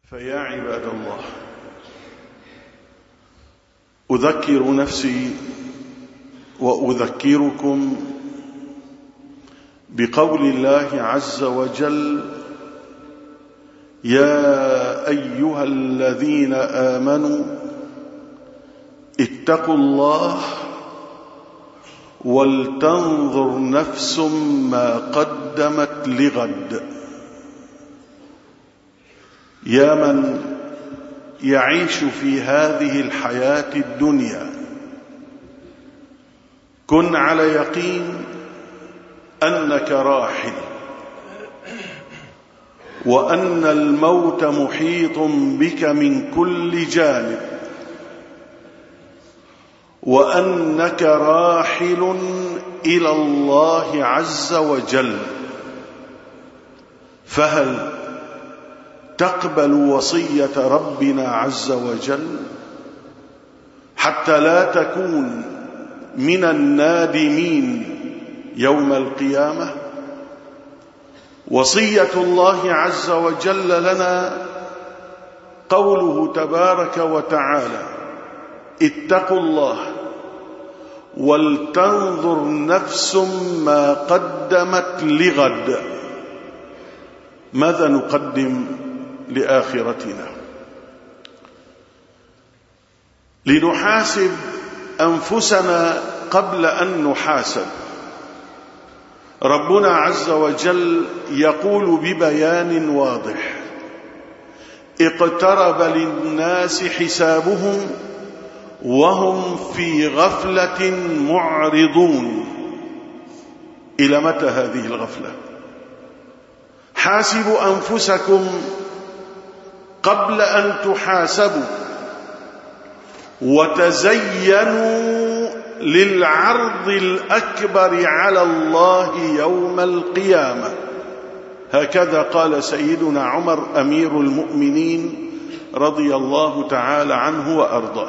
فيا عباد الله، أذكر نفسي وأذكركم بقول الله عز وجل: يا أيها الذين آمنوا اتقوا الله ولتنظر نفس ما قدمت لغد. يا من يعيش في هذه الحياة الدنيا، كن على يقين أنك راحل، وأن الموت محيط بك من كل جانب، وأنك راحل إلى الله عز وجل. فهل تقبل وصية ربنا عز وجل حتى لا تكون من النادمين يوم القيامة؟ وصية الله عز وجل لنا قوله تبارك وتعالى: اتقوا الله ولتنظر نفس ما قدمت لغد. ماذا نقدم لآخرتنا؟ لنحاسب أنفسنا قبل أن نحاسب. ربنا عز وجل يقول ببيان واضح: اقترب للناس حسابهم وهم في غفلة معرضون. إلى متى هذه الغفلة؟ حاسبوا أنفسكم قبل أن تحاسبوا، وتزينوا للعرض الأكبر على الله يوم القيامة. هكذا قال سيدنا عمر أمير المؤمنين رضي الله تعالى عنه وأرضاه.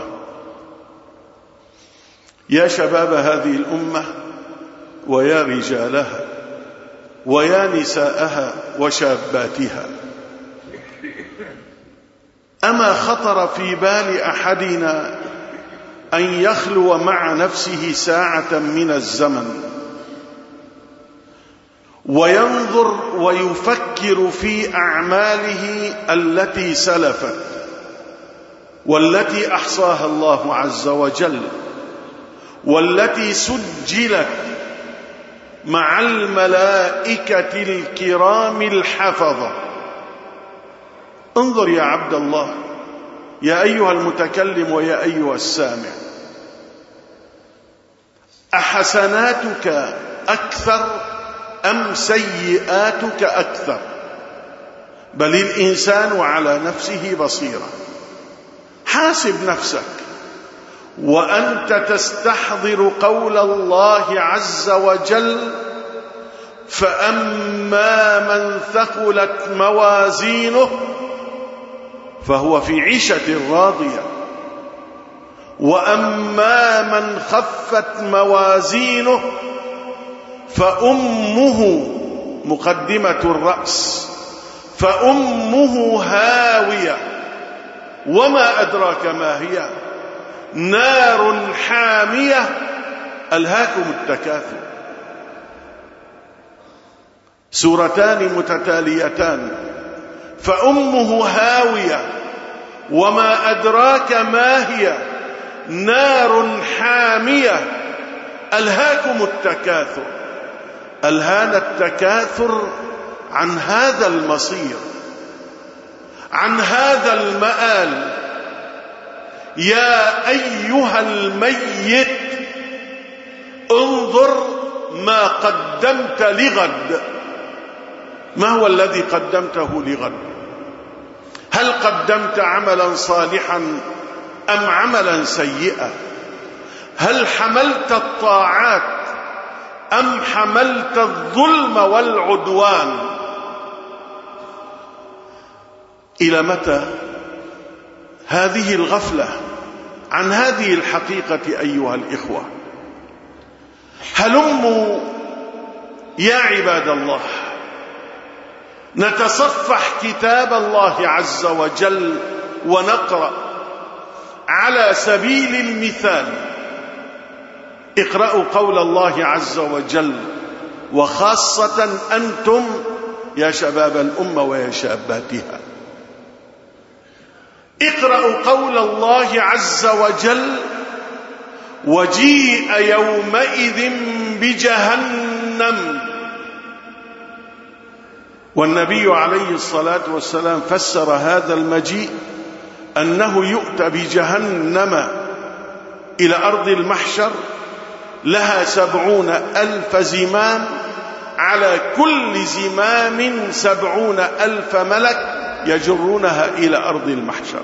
يا شباب هذه الأمة، ويا رجالها، ويا نساءها وشاباتها، أما خطر في بال أحدنا أن يخلو مع نفسه ساعة من الزمن وينظر ويفكر في أعماله التي سلفت والتي أحصاها الله عز وجل والتي سجلت مع الملائكة الكرام الحفظة؟ انظر يا عبد الله، يا أيها المتكلم ويا أيها السامع، أحسناتك أكثر أم سيئاتك أكثر؟ بل الإنسان على نفسه بصيرة. حاسب نفسك وأنت تستحضر قول الله عز وجل: فأما من ثقلت موازينه فهو في عيشة راضية، وأما من خفت موازينه فأمه، مقدمة الرأس، فأمه هاوية. وما أدراك ما هي؟ نار حامية. ألهاكم التكاثر. سورتان متتاليتان: فأمه هاوية، وما أدراك ما هي؟ نار حامية. ألهاكم التكاثر. ألهانا التكاثر عن هذا المصير، عن هذا المآل. يا أيها الميت، انظر ما قدمت لغد. ما هو الذي قدمته لغد؟ هل قدمت عملا صالحا أم عملا سيئا؟ هل حملت الطاعات أم حملت الظلم والعدوان؟ إلى متى هذه الغفلة عن هذه الحقيقة أيها الإخوة؟ هلموا يا عباد الله نتصفح كتاب الله عز وجل ونقرأ على سبيل المثال. اقرأوا قول الله عز وجل، وخاصة أنتم يا شباب الأمة ويا شاباتها. اقرأوا قول الله عز وجل، وجيء يومئذ بجهنم. والنبي عليه الصلاة والسلام فسر هذا المجيء أنه يؤتى بجهنم إلى أرض المحشر، لها 70,000 زمام، على كل زمام 70,000 ملك يجرونها إلى أرض المحشر.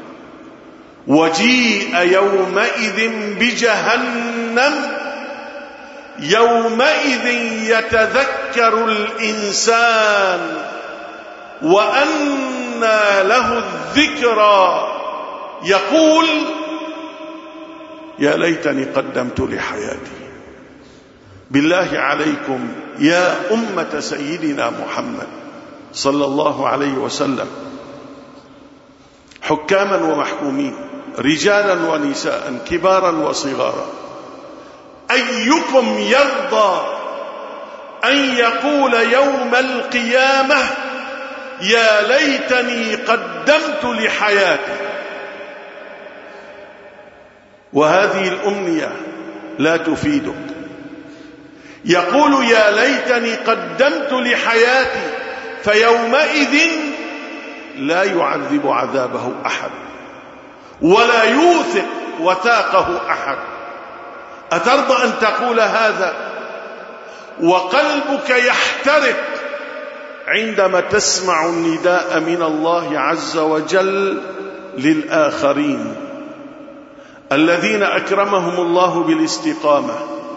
وجيء يومئذ بجهنم، يومئذ يتذكر الإنسان وأنى له الذكرى، يقول يا ليتني قدمت لحياتي. بالله عليكم يا أمة سيدنا محمد صلى الله عليه وسلم، حكاما ومحكومين، رجالا ونساء، كبارا وصغارا، أيكم يرضى أن يقول يوم القيامة يا ليتني قدمت لحياتي؟ وهذه الأمنية لا تفيدك. يقول يا ليتني قدمت لحياتي، فيومئذ لا يعذب عذابه أحد ولا يوثق وثاقه أحد. أترضى أن تقول هذا وقلبك يحترق عندما تسمع النداء من الله عز وجل للآخرين الذين أكرمهم الله بالاستقامة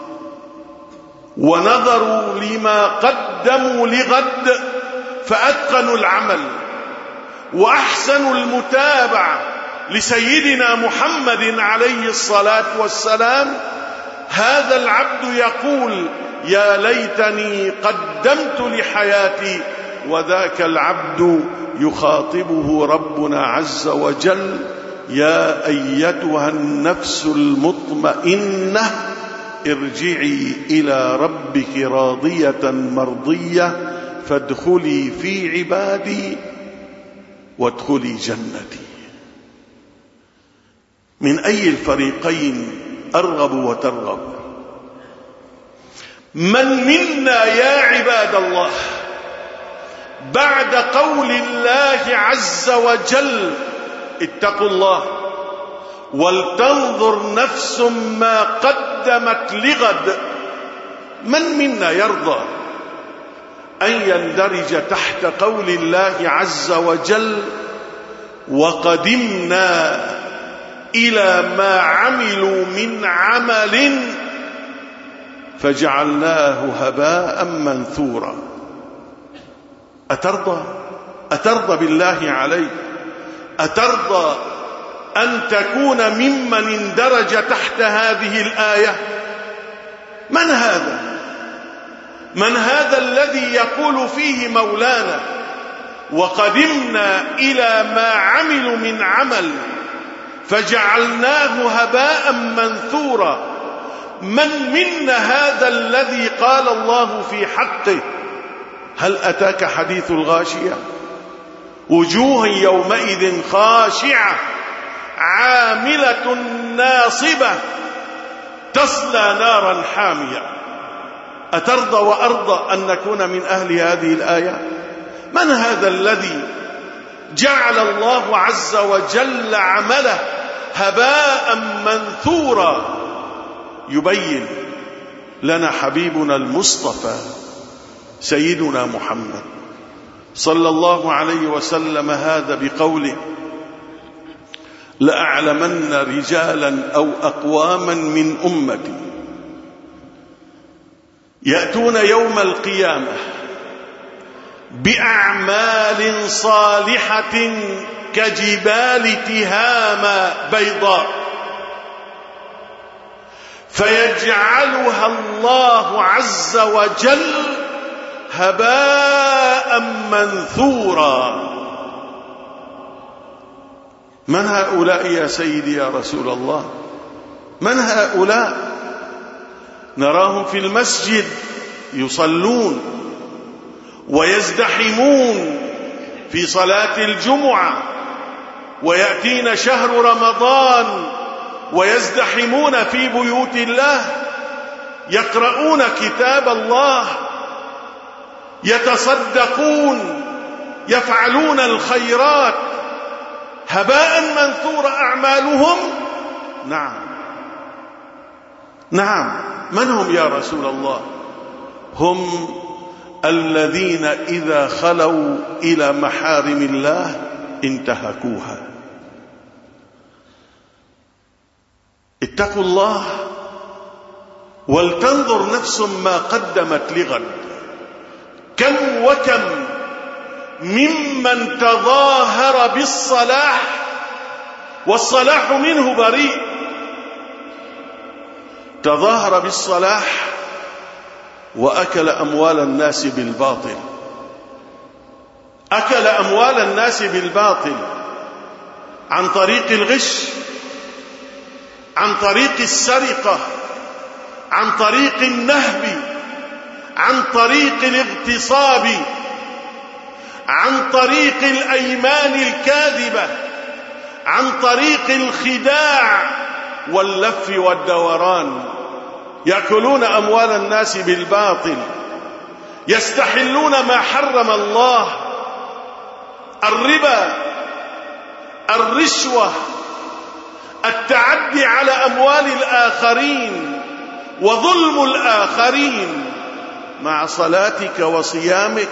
ونظروا لما قدموا لغد فأتقنوا العمل وأحسنوا المتابعة لسيدنا محمد عليه الصلاة والسلام؟ هذا العبد يقول يا ليتني قدمت لحياتي، وذاك العبد يخاطبه ربنا عز وجل يا أيتها النفس المطمئنة ارجعي إلى ربك راضية مرضية فادخلي في عبادي وادخلي جنتي. من أي الفريقين أرغب وترغب؟ من منا يا عباد الله بعد قول الله عز وجل اتقوا الله ولتنظر نفس ما قدمت لغد، من منا يرضى أن يندرج تحت قول الله عز وجل وقدمنا إلى ما عملوا من عمل فجعلناه هباء منثورا؟ أترضى بالله عليك؟ أترضى أن تكون ممن اندرج تحت هذه الآية؟ من هذا الذي يقول فيه مولانا وقدمنا إلى ما عملوا من عمل فجعلناه هباء منثورا؟ من منا هذا الذي قال الله في حقه هل أتاك حديث الغاشية؟ وجوه يومئذ خاشعة عاملة ناصبة تصلى نارا حامية. أترضى وأرضى أن نكون من أهل هذه الآية؟ من هذا الذي جعل الله عز وجل عمله هباء منثورا؟ يبين لنا حبيبنا المصطفى سيدنا محمد صلى الله عليه وسلم هذا بقوله لأعلمن رجالا أو أقواما من أمتي يأتون يوم القيامة بأعمال صالحة كجبال تهامة بيضاء فيجعلها الله عز وجل هباء منثورا. من هؤلاء يا سيدي يا رسول الله؟ من هؤلاء؟ نراهم في المسجد يصلون ويزدحمون في صلاة الجمعة، ويأتين شهر رمضان ويزدحمون في بيوت الله، يقرؤون كتاب الله، يتصدقون، يفعلون الخيرات. هباء منثور أعمالهم. نعم. من هم يا رسول الله؟ هم الذين إذا خلوا إلى محارم الله انتهكوها. اتقوا الله ولتنظر نفس ما قدمت لغد. كم وكم ممن تظاهر بالصلاح والصلاح منه بريء، تظاهر بالصلاح وأكل أموال الناس بالباطل، أكل أموال الناس بالباطل عن طريق الغش، عن طريق السرقة، عن طريق النهب، عن طريق الاغتصاب، عن طريق الأيمان الكاذبة، عن طريق الخداع واللف والدوران. يأكلون أموال الناس بالباطل، يستحلون ما حرم الله، الربا، الرشوة، التعدي على أموال الآخرين وظلم الآخرين مع صلاتك وصيامك.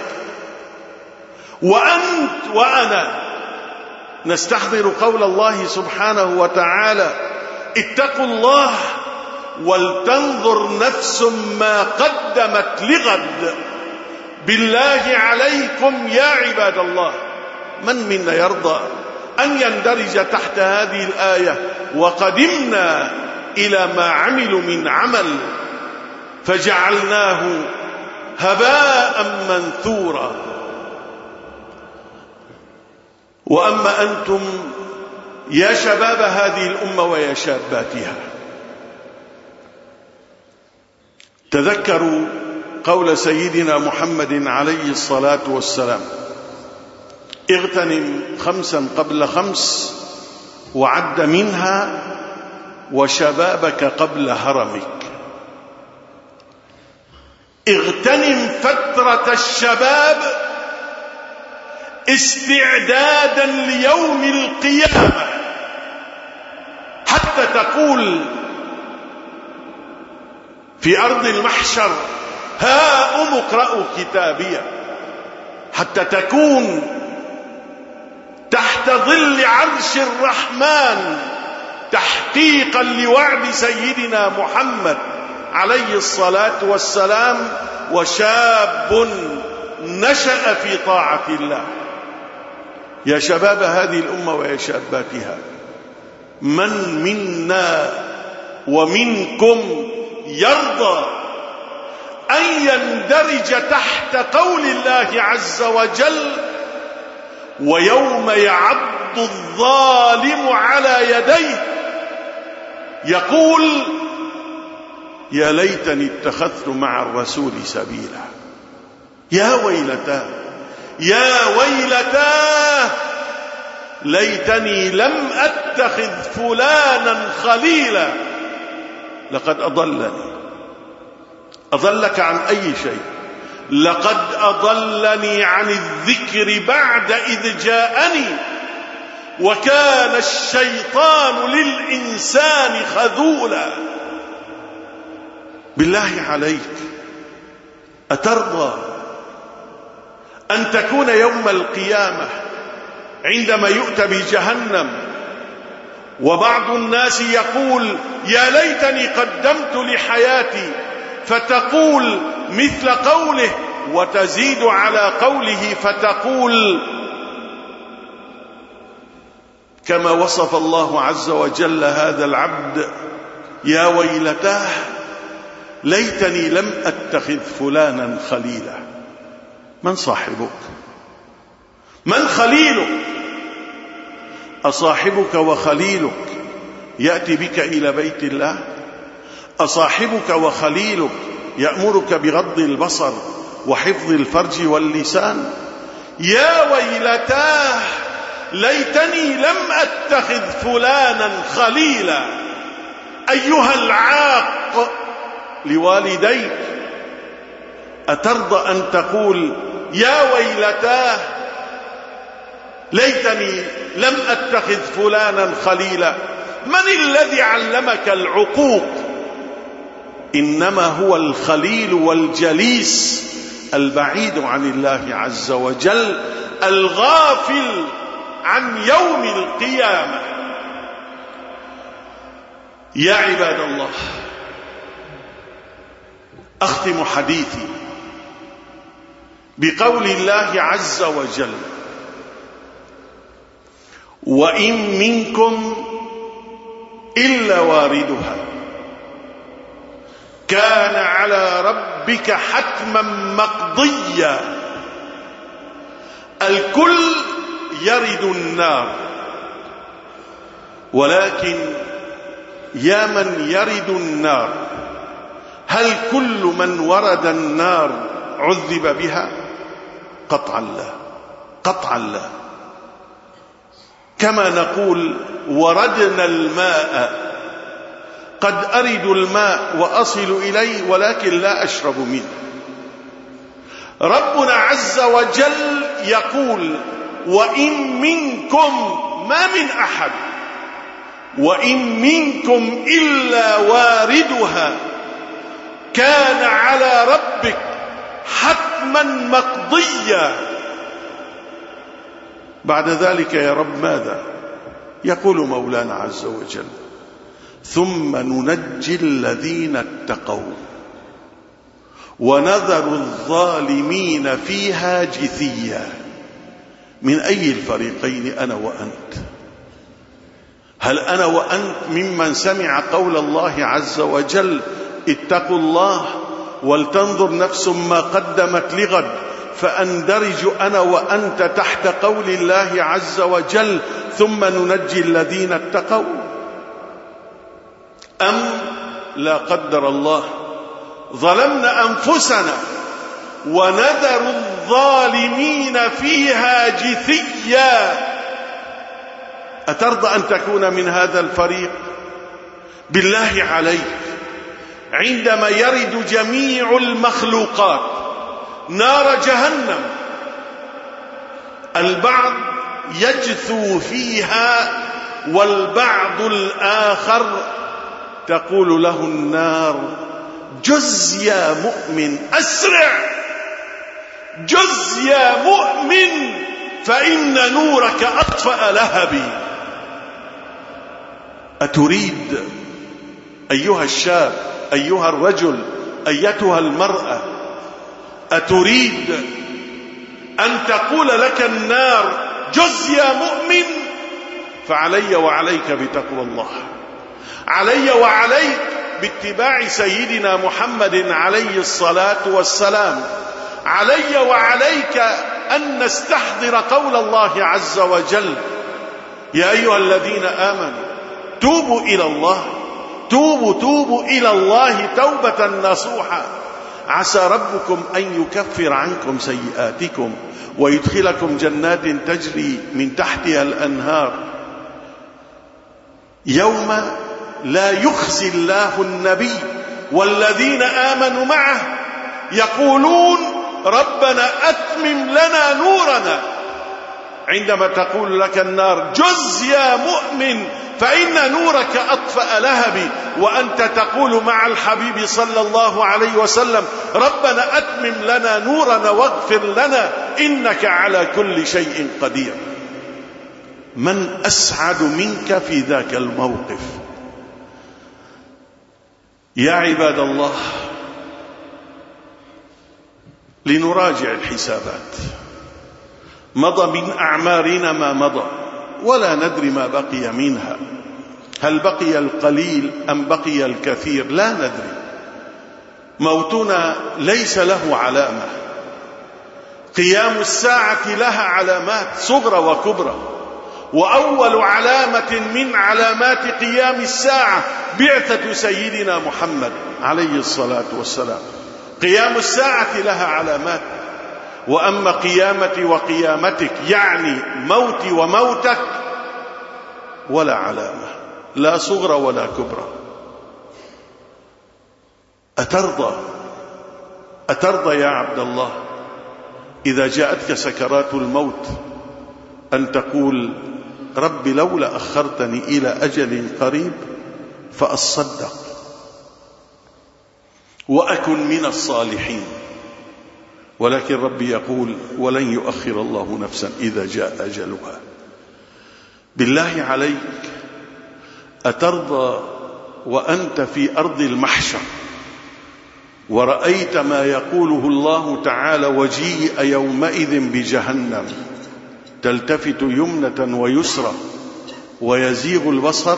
وأنت وأنا نستحضر قول الله سبحانه وتعالى: اتقوا الله ولتنظر نفس ما قدمت لغد. بالله عليكم يا عباد الله، من منا يرضى أن يندرج تحت هذه الآية: وقدمنا إلى ما عملوا من عمل فجعلناه هباء منثورا. وأما أنتم يا شباب هذه الأمة ويا شاباتها، تذكروا قول سيدنا محمد عليه الصلاة والسلام: اغتنم 5 قبل 5 وعد منها وشبابك قبل هرمك. اغتنم فترة الشباب استعدادا ليوم القيامة، حتى تقول في أرض المحشر: هاؤم اقرأوا كتابيه، حتى تكون تحت ظل عرش الرحمن تحقيقا لوعد سيدنا محمد عليه الصلاة والسلام: وشاب نشأ في طاعة الله. يا شباب هذه الأمة ويا شاباتها، من منا ومنكم يرضى أن يندرج تحت قول الله عز وجل: ويوم يعض الظالم على يديه يقول يا ليتني اتخذت مع الرسول سبيلا. يا ويلتاه يا ويلتاه ليتني لم أتخذ فلانا خليلا لقد أضلني. أضلك عن أي شيء؟ لقد أضلني عن الذكر بعد إذ جاءني وكان الشيطان للإنسان خذولا. بالله عليك، أترضى أن تكون يوم القيامة عندما يؤتى بجهنم وبعض الناس يقول يا ليتني قدمت لحياتي، فتقول مثل قوله وتزيد على قوله فتقول كما وصف الله عز وجل هذا العبد: يا ويلتاه ليتني لم أتخذ فلانا خليلا. من صاحبك؟ من خليلك؟ أصاحبك وخليلك يأتي بك إلى بيت الله؟ أصاحبك وخليلك يأمرك بغض البصر وحفظ الفرج واللسان؟ يا ويلتاه ليتني لم أتخذ فلانا خليلا. أيها العاق لوالديك، أترضى أن تقول يا ويلتاه ليتني لم أتخذ فلانا خليلا؟ من الذي علمك العقوق؟ إنما هو الخليل والجليس البعيد عن الله عز وجل، الغافل عن يوم القيامة. يا عباد الله، أختم حديثي بقول الله عز وجل: وإن منكم إلا واردها كان على ربك حتما مقضيا. الكل يرد النار، ولكن يا من يرد النار، هل كل من ورد النار عذب بها؟ قطعا لا، قطعا لا. كما نقول وردنا الماء، قد أرد الماء وأصل إليه ولكن لا أشرب منه. ربنا عز وجل يقول: وإن منكم، ما من أحد، وإن منكم إلا واردها كان على ربك حتما مقضيا. بعد ذلك يا رب ماذا؟ يقول مولانا عز وجل: ثم ننجي الذين اتقوا ونذر الظالمين فيها جثيا. من أي الفريقين أنا وأنت؟ هل أنا وأنت ممن سمع قول الله عز وجل: اتقوا الله ولتنظر نفس ما قدمت لغد، فأندرج أنا وأنت تحت قول الله عز وجل: ثم ننجي الذين اتقوا؟ أم لا قدر الله ظلمنا أنفسنا ونذر الظالمين فيها جثيا؟ أترضى أن تكون من هذا الفريق؟ بالله عليك، عندما يرد جميع المخلوقات نار جهنم، البعض يجثو فيها والبعض الآخر تقول له النار: جز يا مؤمن، أسرع، جز يا مؤمن، فإن نورك أطفأ لهبي. أتريد أيها الشاب، أيها الرجل، أيتها المرأة، أتريد أن تقول لك النار: جز يا مؤمن؟ فعلي وعليك بتقوى الله، علي وعليك باتباع سيدنا محمد عليه الصلاة والسلام، علي وعليك أن نستحضر قول الله عز وجل: يا أيها الذين آمنوا توبوا إلى الله، توبوا إلى الله توبة نصوحا، عسى ربكم أن يكفر عنكم سيئاتكم ويدخلكم جنات تجري من تحتها الأنهار يوم لا يخزي الله النبي والذين آمنوا معه يقولون: ربنا أتمم لنا نورنا. عندما تقول لك النار: جز يا مؤمن، فإن نورك أطفأ لهبي، وأنت تقول مع الحبيب صلى الله عليه وسلم: ربنا أتمم لنا نورنا واغفر لنا إنك على كل شيء قدير. من أسعد منك في ذاك الموقف؟ يا عباد الله، لنراجع الحسابات. مضى من أعمارنا ما مضى ولا ندري ما بقي منها، هل بقي القليل أم بقي الكثير؟ لا ندري. موتنا ليس له علامة، قيام الساعة لها علامات صغرى وكبرى، وأول علامة من علامات قيام الساعة بعثة سيدنا محمد عليه الصلاة والسلام. قيام الساعة لها علامات، وأما قيامتي وقيامتك يعني موتي وموتك ولا علامة، لا صغرى ولا كبرى. أترضى يا عبد الله إذا جاءتك سكرات الموت أن تقول رب لولا أخرتني إلى أجل قريب فأصدق وأكن من الصالحين؟ ولكن ربي يقول ولن يؤخر الله نفسا إذا جاء أجلها. بالله عليك أترضى وأنت في أرض المحشر ورأيت ما يقوله الله تعالى وجيء يومئذ بجهنم تلتفت يمنة ويسرى ويزيغ البصر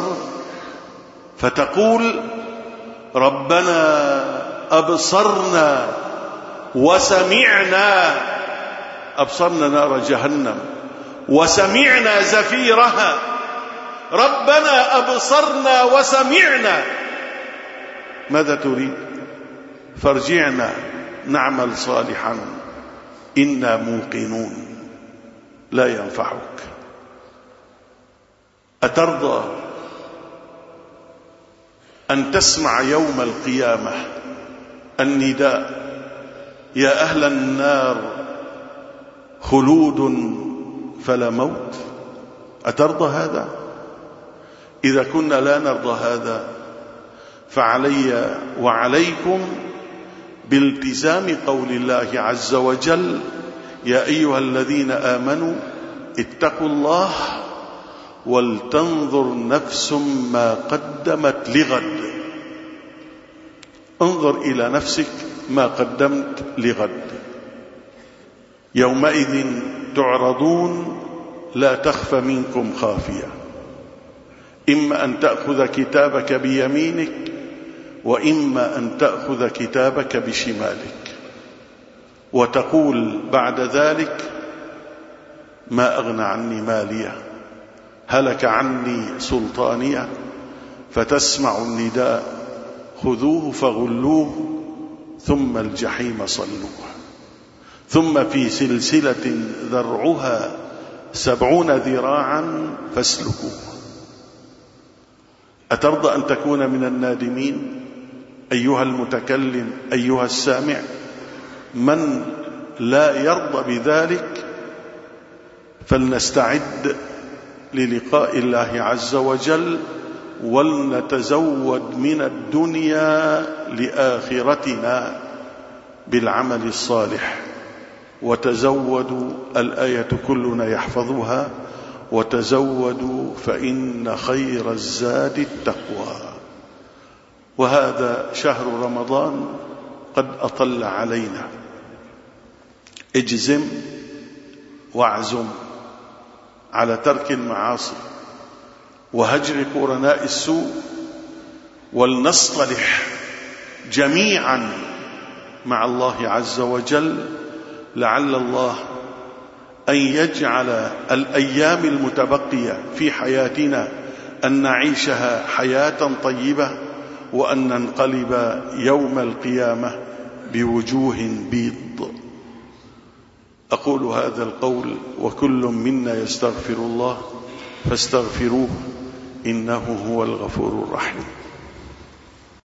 فتقول ربنا أبصرنا وسمعنا، أبصرنا نار جهنم وسمعنا زفيرها، ربنا أبصرنا وسمعنا ماذا تريد؟ فارجعنا نعمل صالحا إنا موقنون. لا ينفعك. أترضى أن تسمع يوم القيامة النداء يا أهل النار خلود فلا موت؟ أترضى هذا؟ إذا كنا لا نرضى هذا فعلي وعليكم بالتزام قول الله عز وجل يا أيها الذين آمنوا اتقوا الله ولتنظر نفس ما قدمت لغد. انظر إلى نفسك ما قدمت لغد. يومئذ تعرضون لا تخفى منكم خافية، إما أن تأخذ كتابك بيمينك وإما أن تأخذ كتابك بشمالك وتقول بعد ذلك ما أغنى عني مالية هلك عني سلطانية، فتسمع النداء خذوه فغلوه ثم الجحيم صلوه ثم في سلسلة ذرعها 70 ذراعا فاسلكوه. أترضى أن تكون من النادمين أيها المتكلم أيها السامع؟ من لا يرضى بذلك فلنستعد للقاء الله عز وجل ولنتزود من الدنيا لآخرتنا بالعمل الصالح. وتزودوا، الآية كلنا يحفظها، وتزودوا فإن خير الزاد التقوى. وهذا شهر رمضان قد أطل علينا. اجزم واعزم على ترك المعاصي وهجر قرناء السوء، ولنصطلح جميعا مع الله عز وجل لعل الله أن يجعل الأيام المتبقية في حياتنا أن نعيشها حياة طيبة، وأن ننقلب يوم القيامة بوجوه بيض. أقول هذا القول وكل منا يستغفر الله فاستغفروه إنه هو الغفور الرحيم.